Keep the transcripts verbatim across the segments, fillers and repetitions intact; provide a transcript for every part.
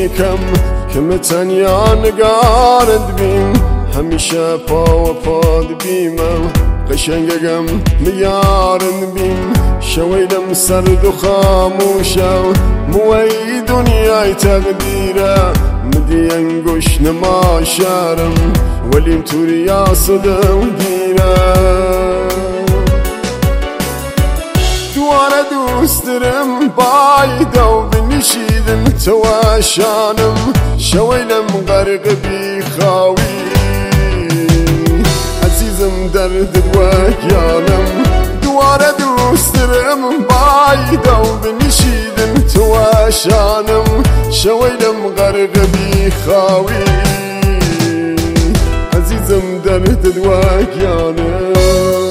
کم کم تنیا نگارد بیم همیشه پا و پاد بیمم قشنگم میارن بیم شویدم سرد و خاموشم موی دنیای تقدیره مدی انگوش نما شارم ولیم توریا صدم گیره دواره دوست دارم بایده و بنشیدم تواشانم شویلم غرق بی خاوی عزیزم درد وگیانم دواره دوست دارم بایده و بنشیدم تواشانم شویلم غرق بی خاوی عزیزم درد وگیانم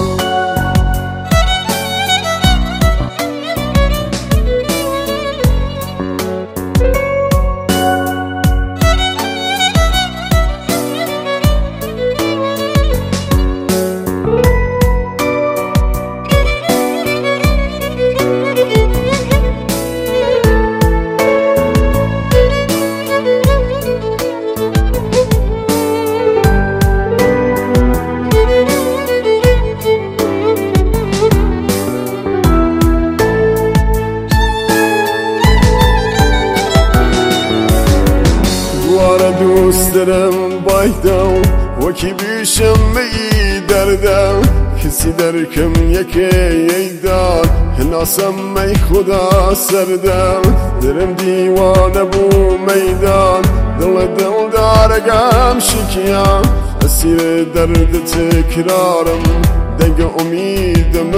دوست دارم بایدم وکی بیشم می دردم کسی درکم یکی ایداد ناسم می خدا سردم درم دیوانه بو میدان دل دل دارگم شکیم اسیر درد تکرارم دنگ امیدم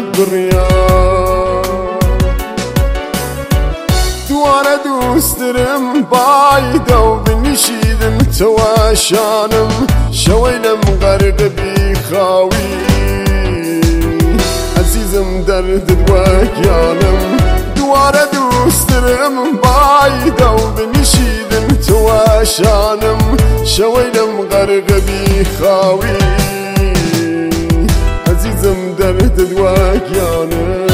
بریم دواره دوست دارم بایده و بنشیدم تواشانم شویلم غرق بی خاوی عزیزم درد وگیانم دواره دوست دارم بایده و بنشیدم تواشانم شویلم غرق بی خاوی عزیزم درد وگیانم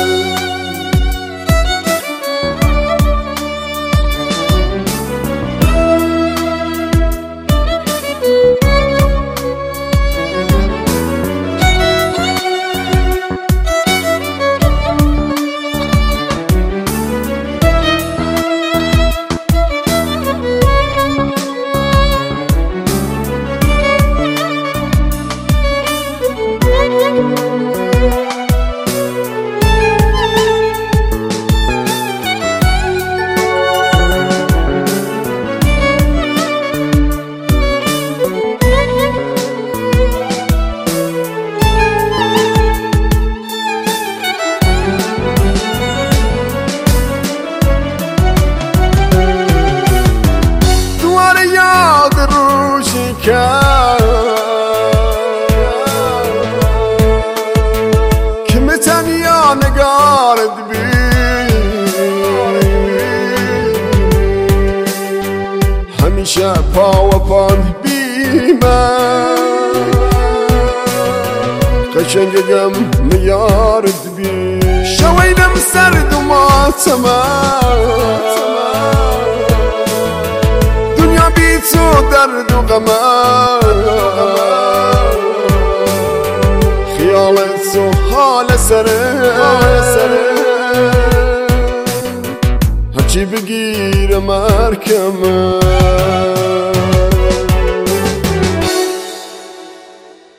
کم تنیا نگارد بی همیشه پا و پان بیمم قشنگم میارد بی شویدم سرد و ماتمم دنیا بی تو درد و غمم خیالت و حال سره هرچی بگیرم مرکمم